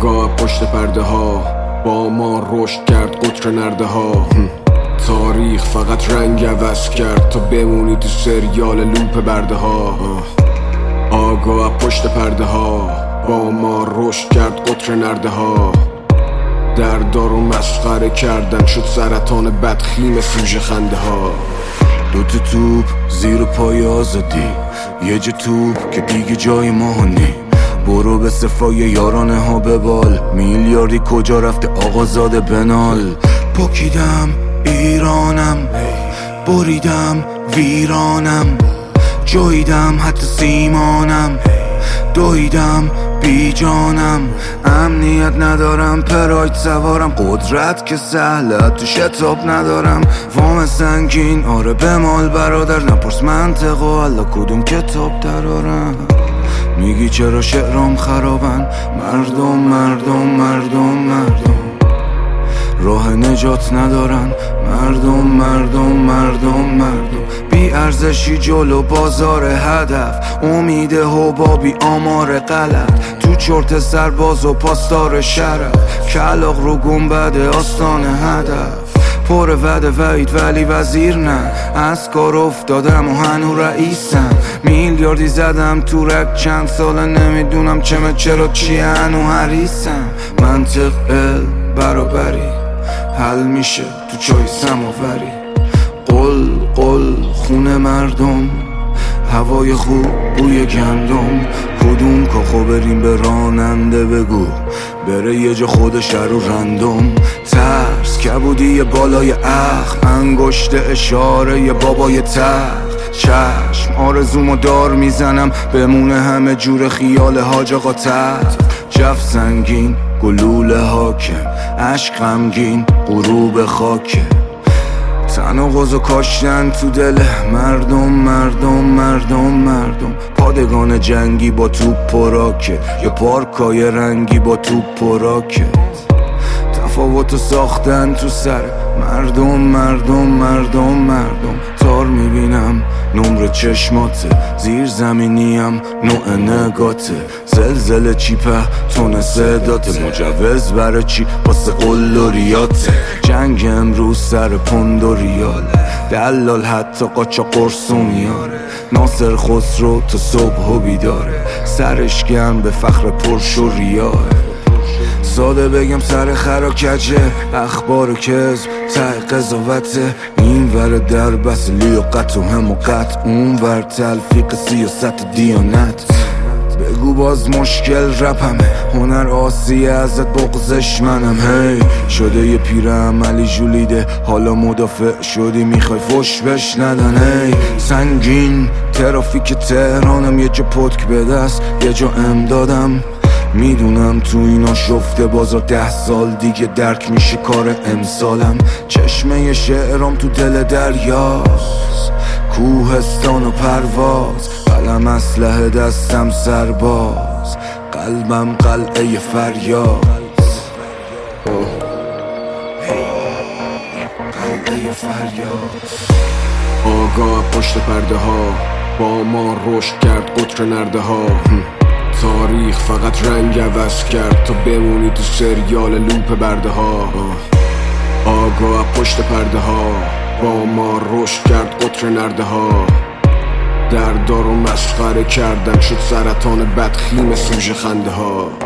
آگاه پشت پرده ها با ما رشد کرد قطر نرده ها. تاریخ فقط رنگ عوض کرد تا بمونی تو سریال لوپ برده ها. آگاه پشت پرده ها با ما رشد کرد قطر نرده ها. دردارو مسخره کردن شد سرطان بدخیم سوژه خنده ها. دوتا توپ زیر پای آزادی، یه جا توپ که دیگه جای ما نی. برو به صفای یارانه ها ببال، میلیاردی کجا رفته آقازاده بنال. پاکیدم ایرانم، بریدم ویرانم، جاییدم حتی سیمانم، دویدم بی جانم. امنیت ندارم، پراید سوارم، قدرت که سهله تو شتاب ندارم. وام سنگین آره بمال برادر، نپرس منطق و حالا کدوم کتاب درارم. میگی چرا شعرام خرابن، مردم مردم مردم مردم راه نجات ندارن. مردم مردم مردم مردم بی ارزشی جلو بازار هدف، امید حبابی آمار غلط، تو چرت سرباز و پاسدار شرف، کلاغ رو گنبد آستان هدف. پر وعده وعید ولی وزیر نه، از کار افتادم و هنو رئیسم. میلیاردی زدم تو رک چند ساله، نمیدونم چرا چیه هنو حریصم. منطق برابری حل میشه تو چای سماوری. قل قل خونه مردم، هوای خوب بوی گندم. کدوم کاخو بریم به راننده بگو بره یه جا خودش رو رندم. ترس کبودی بالای اخم، انگشت اشاره ی بابای تخت. چشم آرزومو دار میزنم، بمونه همه جور خیال حاج آقا تحت. جف سنگین گلوله حاکم، عشق غمگین غروب خاکه. تناقض کاشتن تو دل مردم مردم مردم مردم. پادگان جنگی با توپ و راکت، یا پارکای رنگی با توپ و راکت. تفاوتو ساختن تو سر مردم مردم مردم مردم. تار میبینم نمر چشماته، زیر زمینیم نوع نگاته. زلزله چیپه تون صداته، مجوز برای چی واسه قل و ریاته. جنگ امروز سر پوند و ریاله، دلال حتی قاچا قرصو میاره. ناصر خسرو تا صبح و بیداره، سرش گرم به فخر پرش و ریاه. ساده بگم سر خرا کجه، اخبار کذب ته قضاوته. این ور در بس لیاقت و حماقت، اون ور تلفیق سیاست دیانت. بگو باز مشکل رپمه، هنر آسیه ازت بغزش منم. هی شده یه پیر عملی جولیده، حالا مدافع شدی میخوای فش بش ندن. هی سنگین ترافیک تهرانم، یه جا پتک به دست یه جا امدادم. میدونم تو اینا شفته بازار 10 سال دیگه درک میشه کار امسالم. چشمه شعرام تو دل دریاست، کوهستان و پرواز. قلم اسلحه دستم سرباز، قلبم قلعه فریاد. قلعه فریاد. آگاه پشت پرده ها با ما رشد کرد قطر نرده ها. تاریخ فقط رنگ عوض کرد تا بمونی تو سریال لوپ برده ها. آگاه پشت پرده ها با ما رشد کرد قطر نرده ها. دردارو مسخره کردن شد سرطان بدخیم سوژه خنده ها.